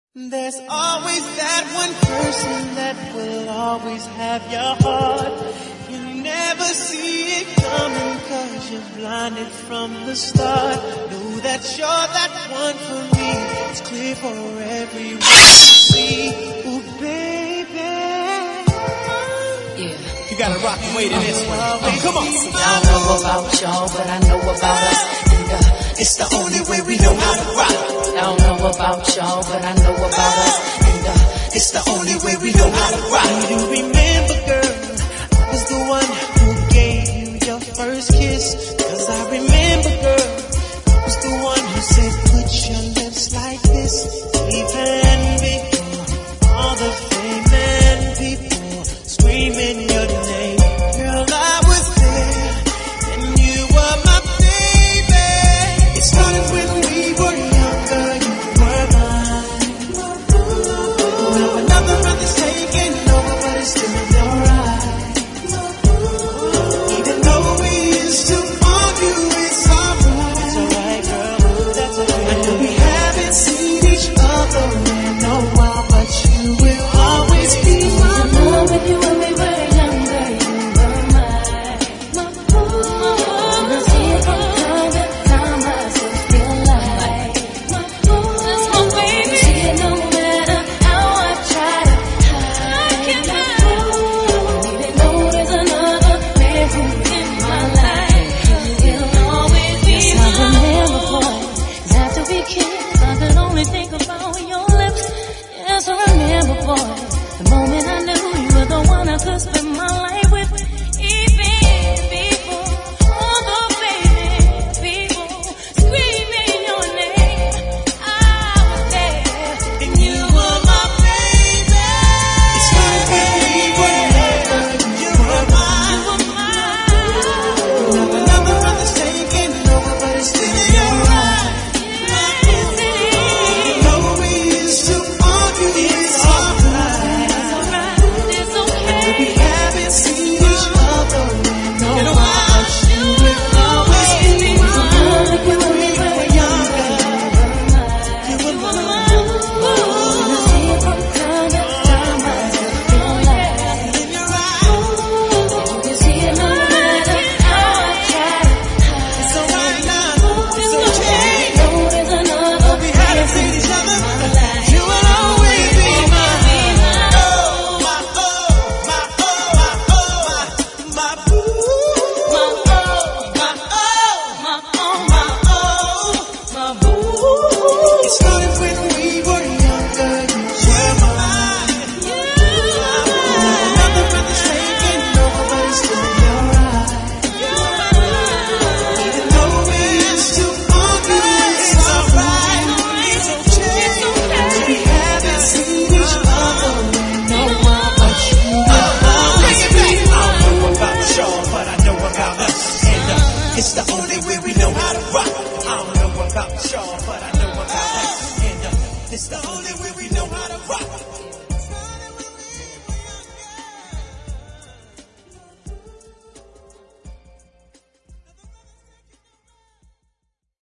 There's always that one person that will always have your heart. You never see it coming 'cause you're blinded from the start. Know that you're that one for me. It's clear for everyone to see. Ooh, baby. Yeah. You gotta rock and wait in this one. Oh, come on. See, I don't know about y'all, but I know about us. And it's the only way we know how to rock. I don't know about y'all, but I know about us. And it's the only way we know how to rock. You remember, girl, I was the one who gave you your first kiss. 'Cause I remember, girl, I was the one who said, put your lips like this. Even before all the fame and people screaming your name. Girl, I was there, and you were my baby. It started when we were younger, you were mine. Now another brother's taking over, but it's still alright. Even though we used to argue, it's alright. It's alright, girl, that's alright. I know we haven't seen each other in a while, but you will always be my love. When you and me were younger, you were mine. See it from the time I still feel like that's my baby. See it no matter how I try to hide. Even though there's another man who's in my life, you'll always be mine. I remember, boy, 'cause after we kissed, I could only think about your lips. Yes, I remember, boy, the moment I knew you were the one I could spend